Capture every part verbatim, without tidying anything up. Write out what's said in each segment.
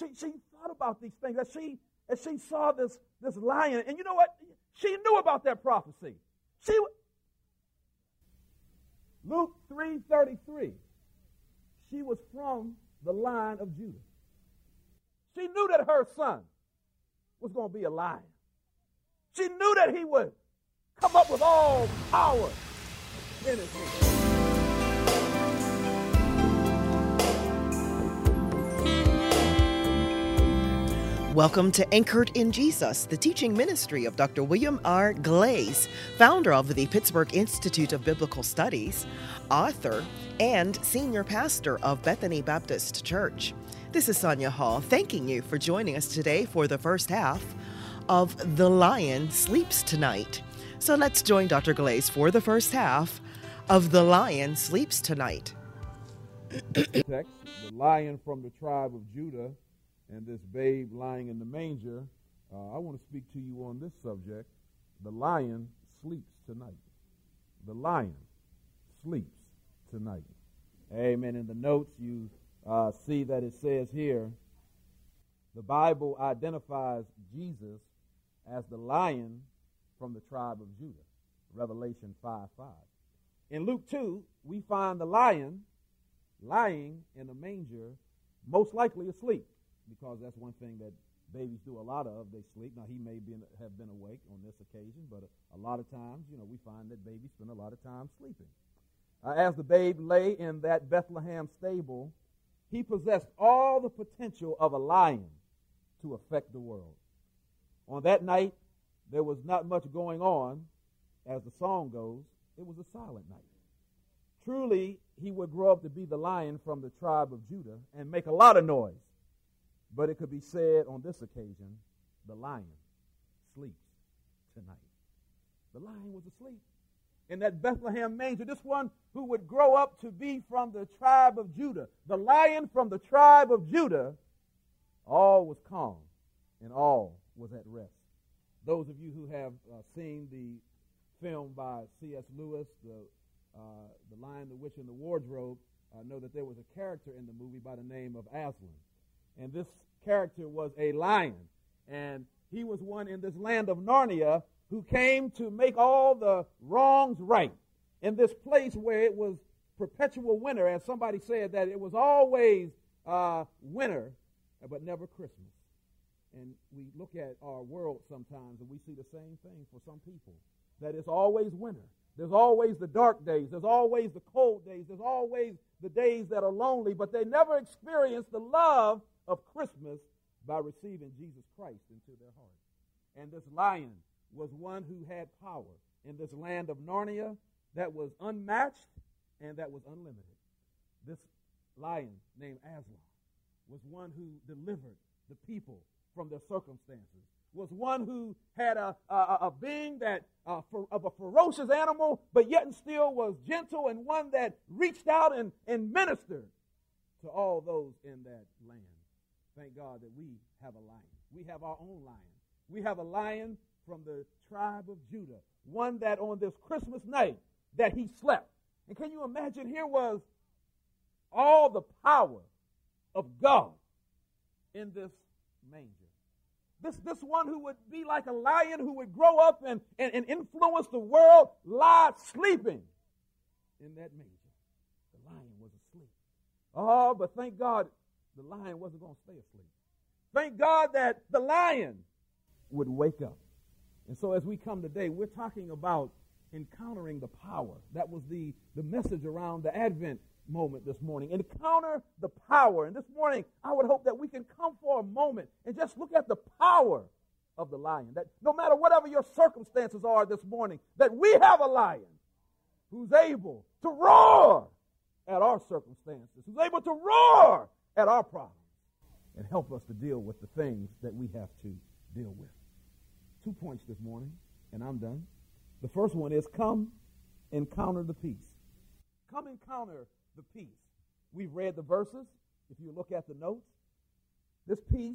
She, she thought about these things as she, as she saw this, this lion. And you know what? She knew about that prophecy. She, Luke three thirty-three, she was from the line of Judah. She knew that her son was going to be a lion. She knew that he would come up with all power in his hand. Welcome to Anchored in Jesus, the teaching ministry of Doctor William R. Glaze, founder of the Pittsburgh Institute of Biblical Studies, author, and senior pastor of Bethany Baptist Church. This is Sonia Hall, thanking you for joining us today for the first half of The Lion Sleeps Tonight. So let's join Doctor Glaze for the first half of The Lion Sleeps Tonight. Text, the lion from the tribe of Judah and this babe lying in the manger. uh, I want to speak to you on this subject. The lion sleeps tonight. The lion sleeps tonight. Amen. In the notes, you uh, see that it says here, the Bible identifies Jesus as the lion from the tribe of Judah, Revelation five five. In Luke two, we find the lion lying in a manger, most likely asleep, because that's one thing that babies do a lot of. They sleep. Now, he may be in, have been awake on this occasion, but a, a lot of times, you know, we find that babies spend a lot of time sleeping. Uh, as the babe lay in that Bethlehem stable, he possessed all the potential of a lion to affect the world. On that night, there was not much going on. As the song goes, it was a silent night. Truly, he would grow up to be the lion from the tribe of Judah and make a lot of noise. But it could be said on this occasion, the lion sleeps tonight. The lion was asleep in that Bethlehem manger. This one who would grow up to be from the tribe of Judah, the lion from the tribe of Judah, all was calm and all was at rest. Those of you who have uh, seen the film by C S Lewis, the, uh, the Lion, the Witch, and the Wardrobe, uh, know that there was a character in the movie by the name of Aslan. And this character was a lion. And he was one in this land of Narnia who came to make all the wrongs right. In this place where it was perpetual winter, as somebody said, that it was always uh, winter, but never Christmas. And we look at our world sometimes and we see the same thing for some people, that it's always winter. There's always the dark days. There's always the cold days. There's always the days that are lonely, but they never experience the love of Christmas by receiving Jesus Christ into their heart. And this lion was one who had power in this land of Narnia that was unmatched and that was unlimited. This lion named Aslan was one who delivered the people from their circumstances, was one who had a, a, a being that uh, for, of a ferocious animal, but yet and still was gentle, and one that reached out and, and ministered to all those in that land. Thank God that we have a lion. We have our own lion. We have a lion from the tribe of Judah, one that on this Christmas night that he slept. And can you imagine, here was all the power of God in this manger. This, this one who would be like a lion, who would grow up and, and, and influence the world, lied sleeping in that manger. The lion was asleep. Oh, but thank God the lion wasn't going to stay asleep. Thank God that the lion would wake up. And so as we come today, we're talking about encountering the power. That was the, the message around the Advent moment this morning. Encounter the power. And this morning, I would hope that we can come for a moment and just look at the power of the lion. That no matter whatever your circumstances are this morning, that we have a lion who's able to roar at our circumstances, who's able to roar at our problems and help us to deal with the things that we have to deal with. Two points this morning, and I'm done. The first one is come encounter the peace. Come encounter the peace. We've read the verses. If you look at the notes, this peace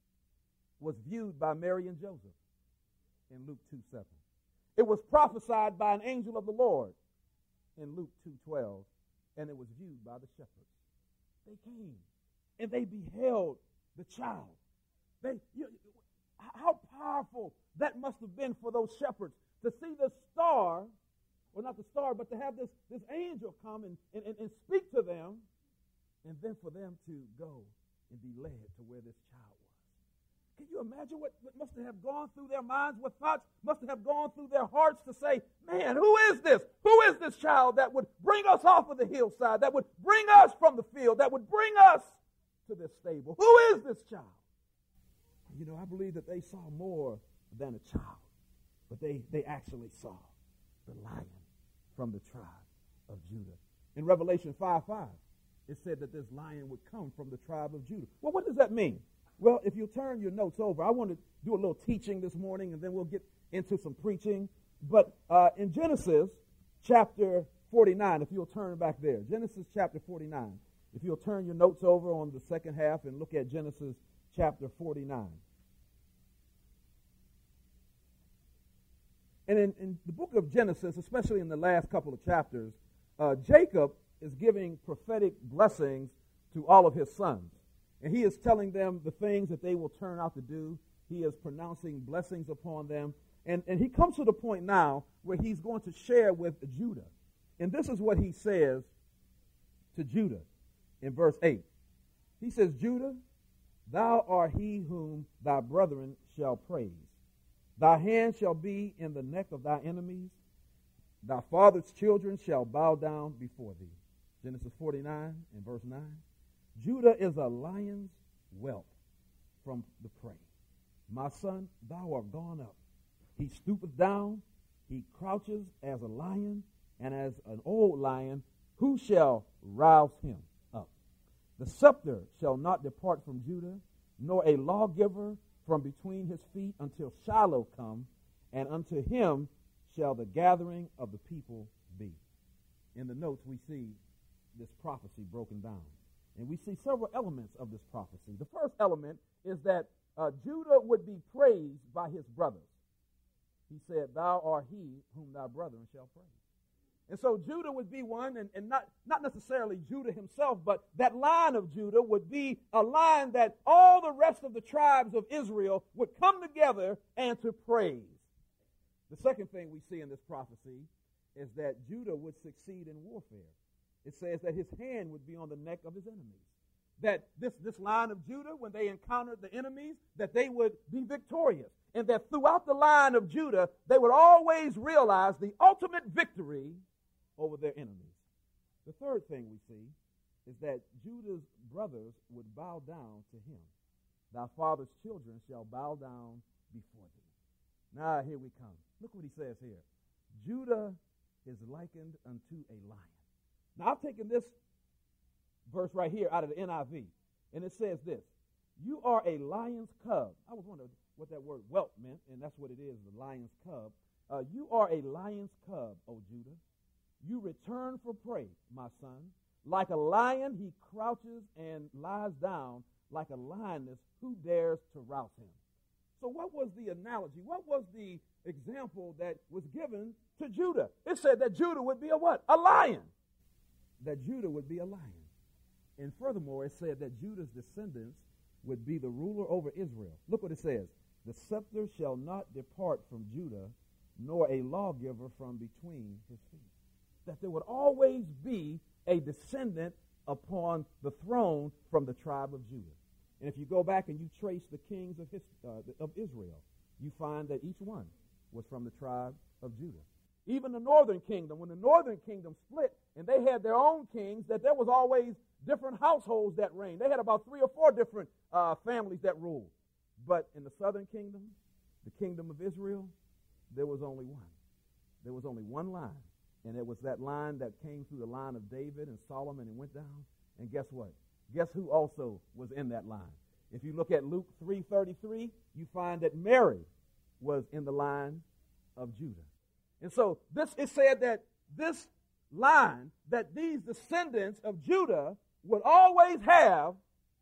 was viewed by Mary and Joseph in Luke two seven. It was prophesied by an angel of the Lord in Luke two twelve, and it was viewed by the shepherds. They came and they beheld the child. They, you, how powerful that must have been for those shepherds to see the star, or not the star, but to have this, this angel come and, and, and speak to them, and then for them to go and be led to where this child was. Can you imagine what, what must have gone through their minds, what thoughts must have gone through their hearts to say, man, who is this? Who is this child that would bring us off of the hillside, that would bring us from the field, that would bring us to this stable? Who is this child? You know, I believe that they saw more than a child, but they, they actually saw the lion from the tribe of Judah. In Revelation five five, it said that this lion would come from the tribe of Judah. Well, what does that mean? Well, if you'll turn your notes over, I want to do a little teaching this morning, and then we'll get into some preaching. But uh, in Genesis chapter forty-nine, if you'll turn back there, Genesis chapter forty-nine, if you'll turn your notes over on the second half and look at Genesis chapter forty-nine. And in, in the book of Genesis, especially in the last couple of chapters, uh, Jacob is giving prophetic blessings to all of his sons. And he is telling them the things that they will turn out to do. He is pronouncing blessings upon them. And, and he comes to the point now where he's going to share with Judah. And this is what he says to Judah in verse eight. He says, Judah, thou art he whom thy brethren shall praise. Thy hand shall be in the neck of thy enemies. Thy father's children shall bow down before thee. Genesis forty-nine and verse nine. Judah is a lion's whelp from the prey. My son, thou art gone up. He stoopeth down, he crouches as a lion, and as an old lion, who shall rouse him up? The scepter shall not depart from Judah, nor a lawgiver from between his feet until Shiloh come, and unto him shall the gathering of the people be. In the notes we see this prophecy broken down. And we see several elements of this prophecy. The first element is that uh, Judah would be praised by his brothers. He said, thou art he whom thy brethren shall praise. And so Judah would be one, and, and not, not necessarily Judah himself, but that line of Judah would be a line that all the rest of the tribes of Israel would come together and to praise. The second thing we see in this prophecy is that Judah would succeed in warfare. It says that his hand would be on the neck of his enemies. That this, this line of Judah, when they encountered the enemies, that they would be victorious. And that throughout the line of Judah, they would always realize the ultimate victory over their enemies. The third thing we see is that Judah's brothers would bow down to him. Thy father's children shall bow down before thee. Now here we come. Look what he says here. Judah is likened unto a lion. Now, I've taken this verse right here out of the N I V, and it says this. You are a lion's cub. I was wondering what that word whelp meant, and that's what it is, the lion's cub. Uh, you are a lion's cub, O Judah. You return for prey, my son. Like a lion, he crouches and lies down. Like a lioness, who dares to rouse him? So what was the analogy? What was the example that was given to Judah? It said that Judah would be a what? A lion. That Judah would be a lion. And furthermore, it said that Judah's descendants would be the ruler over Israel. Look what it says. The scepter shall not depart from Judah, nor a lawgiver from between his feet. That there would always be a descendant upon the throne from the tribe of Judah. And if you go back and you trace the kings of, his, uh, of Israel, you find that each one was from the tribe of Judah. Even the northern kingdom, when the northern kingdom split and they had their own kings, that there was always different households that reigned. They had about three or four different uh, families that ruled. But in the southern kingdom, the kingdom of Israel, there was only one. There was only one line. And it was that line that came through the line of David and Solomon and went down. And guess what? Guess who also was in that line? If you look at Luke three thirty-three, you find that Mary was in the line of Judah. And so this it said that this line, that these descendants of Judah would always have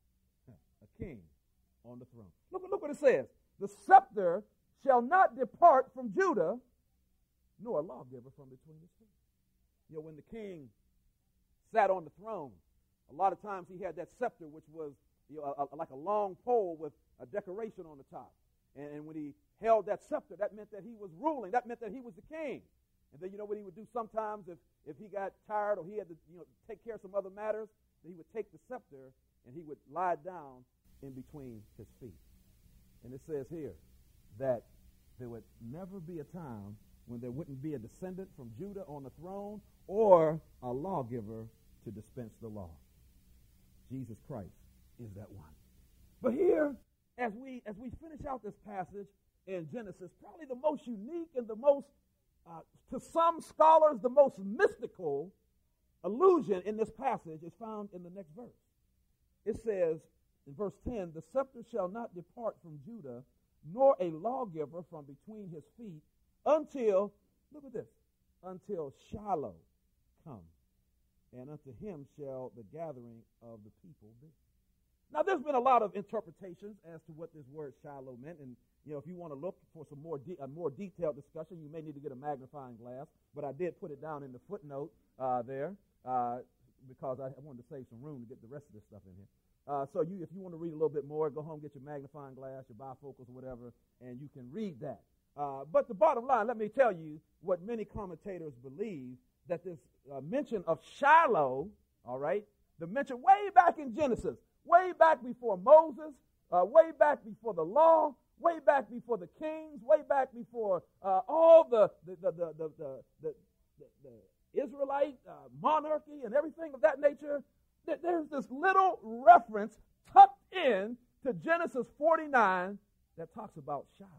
a king on the throne. Look, look what it says. The scepter shall not depart from Judah, nor a lawgiver from between his feet. You know, when the king sat on the throne, a lot of times he had that scepter, which was you know, a, a, like a long pole with a decoration on the top. And, and when he held that scepter, that meant that he was ruling. That meant that he was the king. And then you know what he would do sometimes if, if he got tired or he had to you know take care of some other matters, that he would take the scepter and he would lie down in between his feet. And it says here that there would never be a time when there wouldn't be a descendant from Judah on the throne or a lawgiver to dispense the law. Jesus Christ is that one. But here, as we as we finish out this passage in Genesis, probably the most unique and the most, uh, to some scholars, the most mystical allusion in this passage is found in the next verse. It says in verse ten, the scepter shall not depart from Judah, nor a lawgiver from between his feet, until, look at this, until Shiloh come, and unto him shall the gathering of the people be. Now, there's been a lot of interpretations as to what this word Shiloh meant, and you know, if you want to look for some more de- a more detailed discussion, you may need to get a magnifying glass. But I did put it down in the footnote uh, there uh, because I wanted to save some room to get the rest of this stuff in here. Uh, so, you, if you want to read a little bit more, go home, get your magnifying glass, your bifocals, or whatever, and you can read that. Uh, but the bottom line, let me tell you what many commentators believe, that this uh, mention of Shiloh, all right, the mention way back in Genesis, way back before Moses, uh, way back before the law, way back before the kings, way back before uh, all the the the the the, the, the, the, the Israelite uh, monarchy and everything of that nature. Th- there's this little reference tucked in to Genesis forty-nine that talks about Shiloh.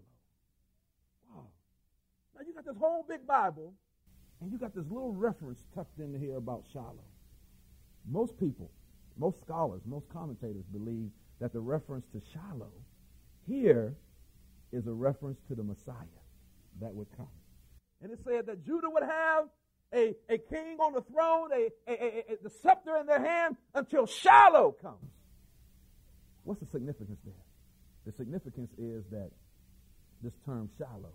Wow! Now you got this whole big Bible, and you got this little reference tucked in here about Shiloh. Most people, most scholars, most commentators believe that the reference to Shiloh here is a reference to the Messiah that would come. And it said that Judah would have a, a king on the throne, a, a, a, a, the scepter in their hand until Shiloh comes. What's the significance there? The significance is that this term Shiloh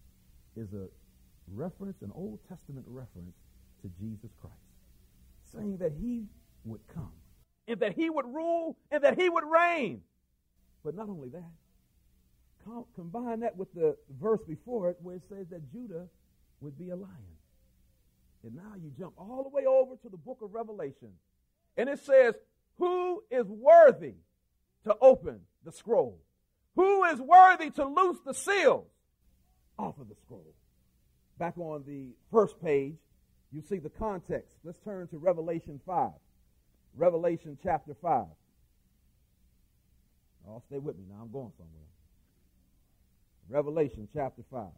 is a reference, an Old Testament reference to Jesus Christ, saying that he would come and that he would rule and that he would reign. But not only that, com- combine that with the verse before it where it says that Judah would be a lion. And now you jump all the way over to the book of Revelation, and it says, who is worthy to open the scroll? Who is worthy to loose the seals off of the scroll? Back on the first page, you see the context. Let's turn to Revelation five. Revelation chapter five. Oh, stay with me now. I'm going somewhere. Revelation chapter five.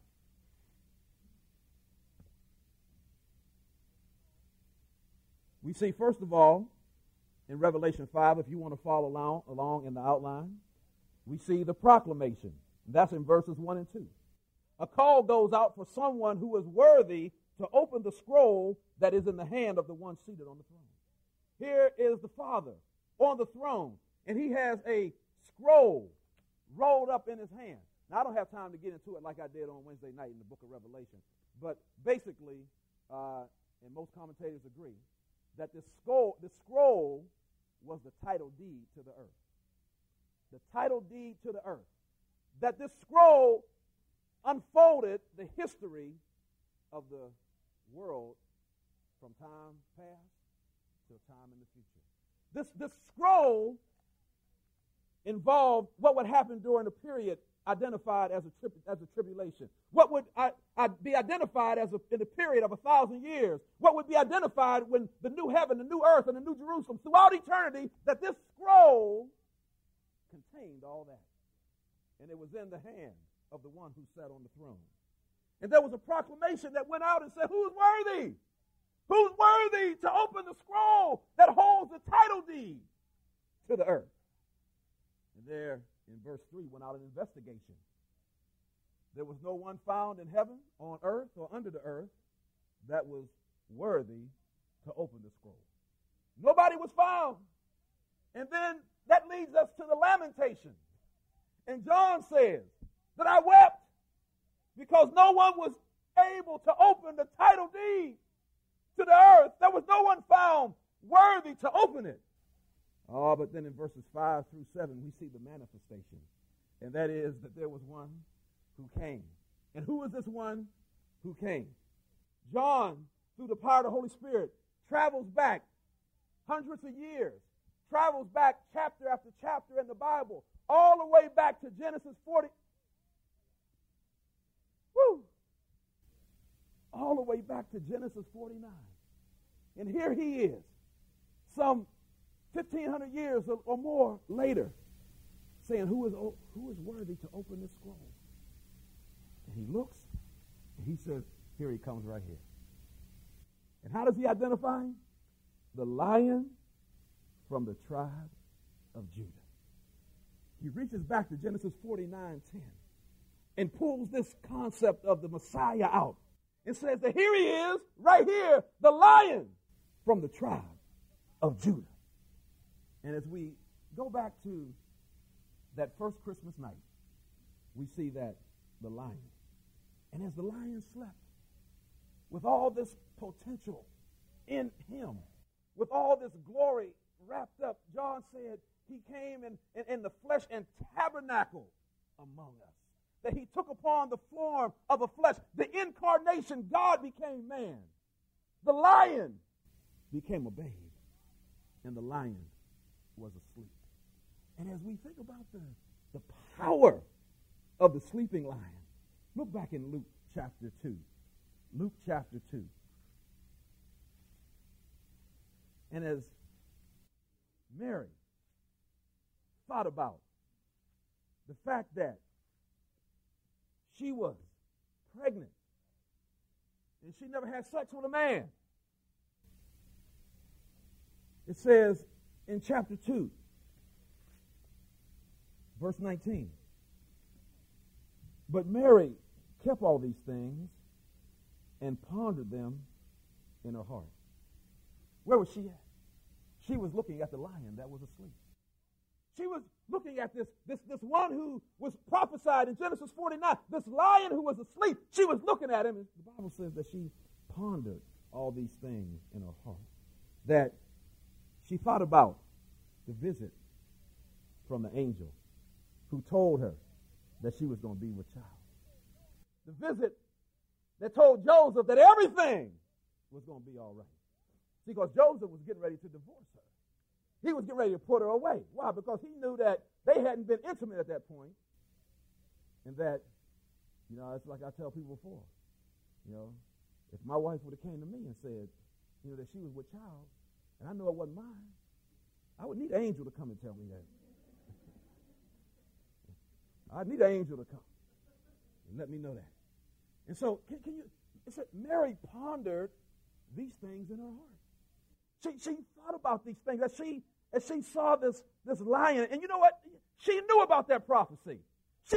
We see, first of all, in Revelation five, if you want to follow along, along in the outline, we see the proclamation. That's in verses one and two. A call goes out for someone who is worthy to open the scroll that is in the hand of the one seated on the throne. Here is the Father on the throne, and he has a scroll rolled up in his hand. Now, I don't have time to get into it like I did on Wednesday night in the book of Revelation, but basically, uh, and most commentators agree, that this scroll, this scroll was the title deed to the earth. The title deed to the earth. That this scroll unfolded the history of the world from time past to time in the future. This, this scroll involved what would happen during a period identified as a, tri- as a tribulation. What would I, I be identified as a, in a period of a thousand years? What would be identified when the new heaven, the new earth, and the new Jerusalem, throughout eternity, that this scroll contained all that. And it was in the hand of the one who sat on the throne. And there was a proclamation that went out and said, who's worthy? Who's worthy to open the scroll that holds the title deed to the earth? And there in verse three went out an investigation. There was no one found in heaven, on earth, or under the earth that was worthy to open the scroll. Nobody was found. And then that leads us to the lamentation. And John says that I wept because no one was able to open the title deed to the earth. There was no one found worthy to open it. Oh, but then in verses five through seven, we see the manifestation. And that is that there was one who came. And who is this one who came? John, through the power of the Holy Spirit, travels back hundreds of years, travels back chapter after chapter in the Bible, all the way back to Genesis forty. Woo! All the way back to Genesis forty-nine. And here he is, some fifteen hundred years or, or more later, saying, who is, who is worthy to open this scroll? And he looks, and he says, here he comes right here. And how does he identify him? The Lion from the tribe of Judah. He reaches back to Genesis forty-nine ten and pulls this concept of the Messiah out and says that here he is, right here, the Lion from the tribe of Judah. And as we go back to that first Christmas night, we see that the lion. And as the lion slept, with all this potential in him, with all this glory wrapped up, John said he came in, in, in the flesh and tabernacled among us. That he took upon the form of a flesh. The incarnation, God became man. The lion became a babe. And the lion was asleep. And as we think about the, the power of the sleeping lion, look back in Luke chapter two. Luke chapter two. And as Mary thought about the fact that she was pregnant and she never had sex with a man, it says in chapter two, verse nineteen, but Mary kept all these things and pondered them in her heart. Where was she at? She was looking at the lion that was asleep. She was looking at this, this, this one who was prophesied in Genesis forty-nine, this lion who was asleep. She was looking at him, and the Bible says that she pondered all these things in her heart, that she thought about the visit from the angel who told her that she was going to be with child. The visit that told Joseph that everything was going to be all right. See, because Joseph was getting ready to divorce her. He was getting ready to put her away. Why? Because he knew that they hadn't been intimate at that point, and that, you know, it's like I tell people before, you know, if my wife would have came to me and said, you know, that she was with child, and I know it wasn't mine, I would need an angel to come and tell me that. I'd need an angel to come and let me know that. And so, can, can you, it said Mary pondered these things in her heart. She, she thought about these things as she, as she saw this, this lion. And you know what? She knew about that prophecy. She,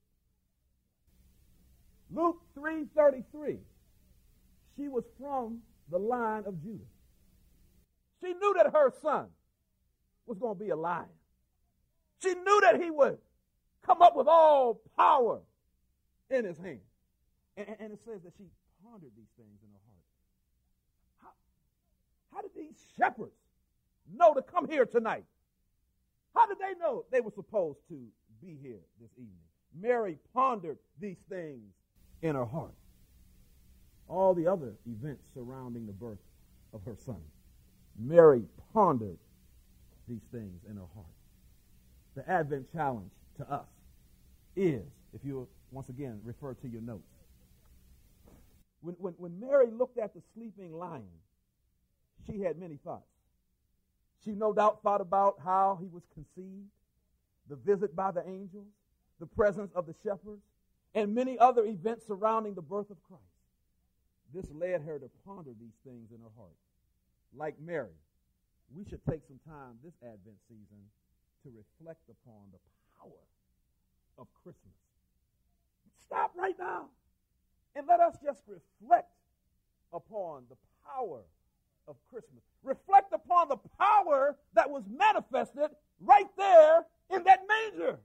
Luke three thirty-three, she was from the line of Judah. She knew that her son was going to be a lion. She knew that he would come up with all power in his hand. And, and it says that she pondered these things in her heart. How, how did these shepherds know to come here tonight? How did they know they were supposed to be here this evening? Mary pondered these things in her heart. All the other events surrounding the birth of her son, Mary pondered these things in her heart. The Advent challenge to us is, if you once again refer to your notes, when, when, when Mary looked at the sleeping lion, she had many thoughts. She no doubt thought about how he was conceived, the visit by the angels, the presence of the shepherds, and many other events surrounding the birth of Christ. This led her to ponder these things in her heart. Like Mary, we should take some time this Advent season to reflect upon the power of Christmas. Stop right now and let us just reflect upon the power of Christmas. Reflect upon the power that was manifested right there in that manger.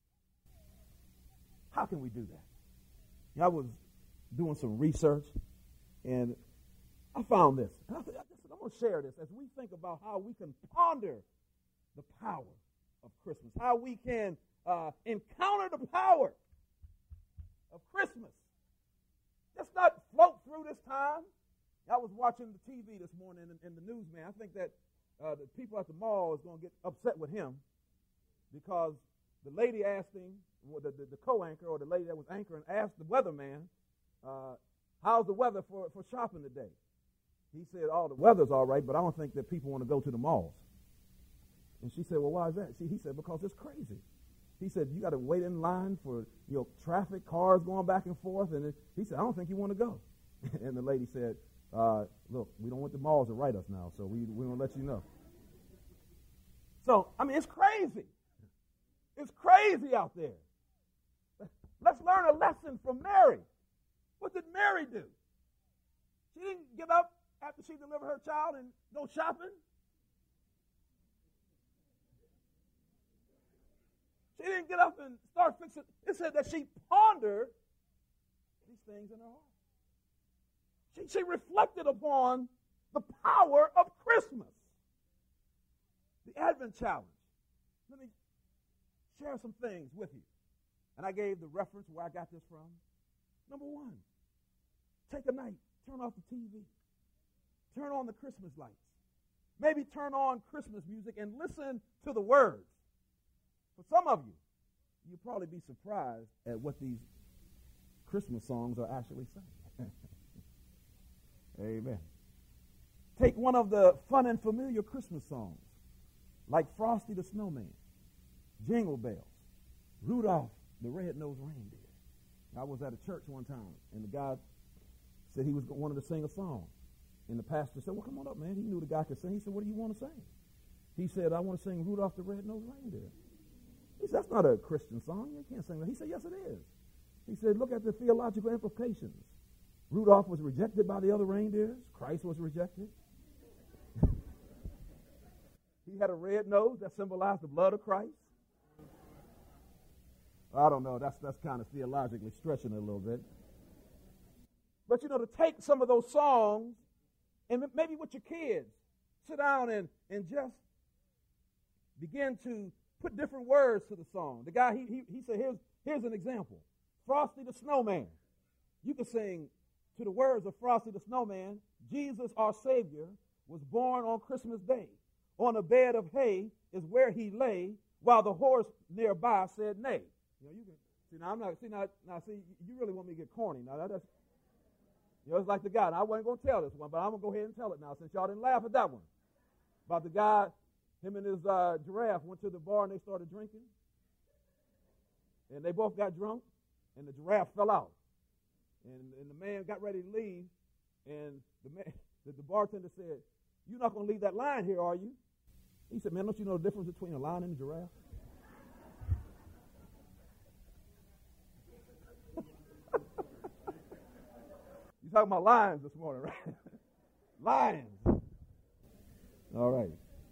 How can we do that? I was doing some research, and I found this. And I said, I'm going to share this as we think about how we can ponder the power of Christmas, how we can uh, encounter the power of Christmas. Just not float through this time. I was watching the T V this morning in, in the news, man. I think that uh, the people at the mall is going to get upset with him because the lady asked him, well, the, the, the co-anchor or the lady that was anchoring asked the weatherman, uh, how's the weather for, for shopping today? He said, oh, the weather's all right, but I don't think that people want to go to the malls. And she said, well, why is that? See, he said, because it's crazy. He said, you got to wait in line for, you know, traffic, cars going back and forth. And it, he said, I don't think you want to go. And the lady said, uh, look, we don't want the malls to write us now, so we, we want to let you know. So, I mean, it's crazy. It's crazy out there. Let's learn a lesson from Mary. What did Mary do? She didn't give up after she delivered her child and go shopping. She didn't get up and start fixing. It said that she pondered these things in her heart. She, she reflected upon the power of Christmas. The Advent challenge. Let me share some things with you. And I gave the reference where I got this from. Number one, take a night, turn off the T V. Turn on the Christmas lights. Maybe turn on Christmas music and listen to the words. For some of you, you'll probably be surprised at what these Christmas songs are actually saying. Amen. Take one of the fun and familiar Christmas songs, like Frosty the Snowman, Jingle Bells, Rudolph the Red-Nosed Reindeer. I was at a church one time, and the guy said he was wanted to sing a song. And the pastor said, well, come on up, man. He knew the guy could sing. He said, what do you want to sing? He said, I want to sing Rudolph the Red-Nosed Reindeer. He said, that's not a Christian song. You can't sing that. He said, yes, it is. He said, look at the theological implications. Rudolph was rejected by the other reindeers. Christ was rejected. He had a red nose that symbolized the blood of Christ. I don't know. That's, that's kind of theologically stretching it a little bit. But, you know, to take some of those songs and maybe with your kids, sit down and, and just begin to put different words to the song. The guy, he, he, he said, here's, here's an example. Frosty the Snowman. You can sing to the words of Frosty the Snowman, Jesus our Savior was born on Christmas Day. On a bed of hay is where he lay, while the horse nearby said nay. You know, you can see now. I'm not see now. Now see, you really want me to get corny now? That, that's you know, it's like the guy. And I wasn't going to tell this one, but I'm going to go ahead and tell it now since y'all didn't laugh at that one. About the guy, him and his uh, giraffe went to the bar and they started drinking, and they both got drunk, and the giraffe fell out, and, and the man got ready to leave, and the man, the, the bartender said, "You're not going to leave that lion here, are you?" He said, "Man, don't you know the difference between a lion and a giraffe?" You're talking about lions this morning, right? Lions. All right.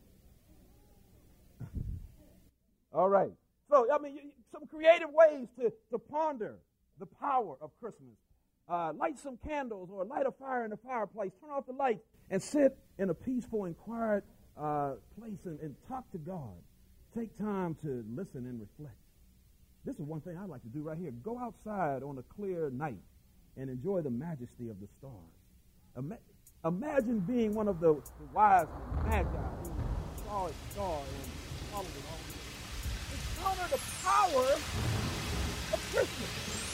All right. So, I mean, some creative ways to, to ponder the power of Christmas. Uh, light some candles or light a fire in the fireplace. Turn off the lights and sit in a peaceful and quiet uh, place and, and talk to God. Take time to listen and reflect. This is one thing I like to do right here. Go outside on a clear night and enjoy the majesty of the stars. Ima- imagine being one of the, the wise magi who saw a star and followed it all. Encounter the power of Christmas.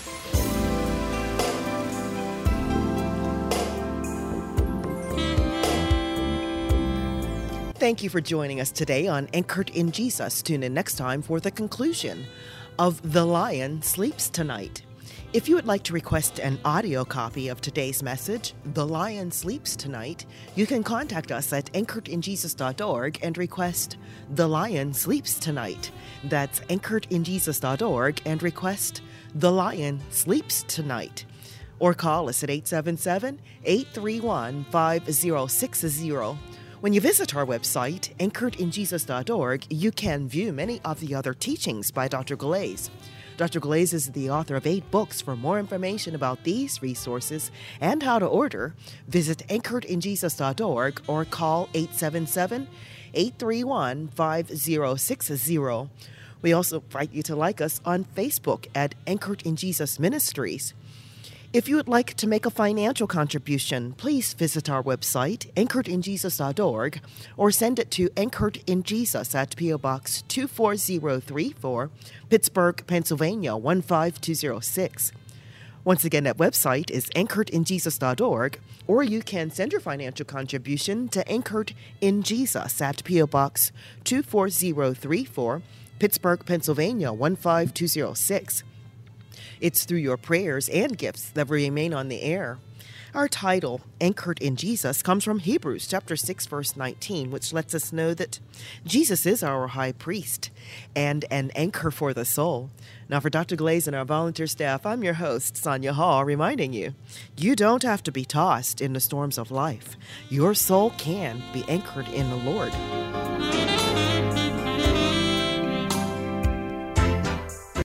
Thank you for joining us today on Anchored in Jesus. Tune in next time for the conclusion of The Lion Sleeps Tonight. If you would like to request an audio copy of today's message, The Lion Sleeps Tonight, you can contact us at anchored in jesus dot org and request The Lion Sleeps Tonight. That's anchored in jesus dot org and request The Lion Sleeps Tonight. Or call us at eight seven seven, eight three one, five zero six zero. When you visit our website, anchored in jesus dot org, you can view many of the other teachings by Doctor Glaze. Doctor Glaze is the author of eight books. For more information about these resources and how to order, visit anchored in jesus dot org or call eight seven seven, eight three one, five zero six zero. We also invite you to like us on Facebook at Anchored in Jesus Ministries. If you would like to make a financial contribution, please visit our website, anchored in jesus dot org, or send it to Anchored in Jesus at P O Box two four zero three four, Pittsburgh, Pennsylvania one five two zero six. Once again, that website is anchored in jesus dot org, or you can send your financial contribution to Anchored in Jesus at P O Box two four zero three four, Pittsburgh, Pennsylvania one five two zero six. It's through your prayers and gifts that we remain on the air. Our title, Anchored in Jesus, comes from Hebrews chapter six, verse nineteen, which lets us know that Jesus is our high priest and an anchor for the soul. Now, for Doctor Glaze and our volunteer staff, I'm your host, Sonia Hall, reminding you, you don't have to be tossed in the storms of life. Your soul can be anchored in the Lord.